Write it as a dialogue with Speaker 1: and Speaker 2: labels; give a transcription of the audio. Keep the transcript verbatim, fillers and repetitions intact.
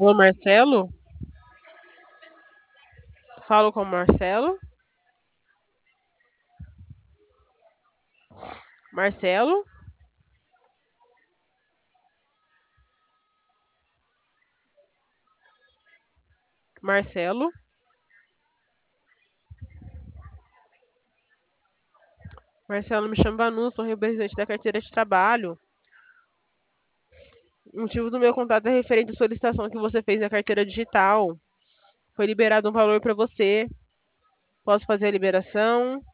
Speaker 1: Alô, Marcelo? Falo com o Marcelo. Marcelo? Marcelo? Marcelo, me chama Vanu, sou representante da carteira de trabalho. O motivo do meu contato é referente à solicitação que você fez na carteira digital. Foi liberado um valor para você. Posso fazer a liberação?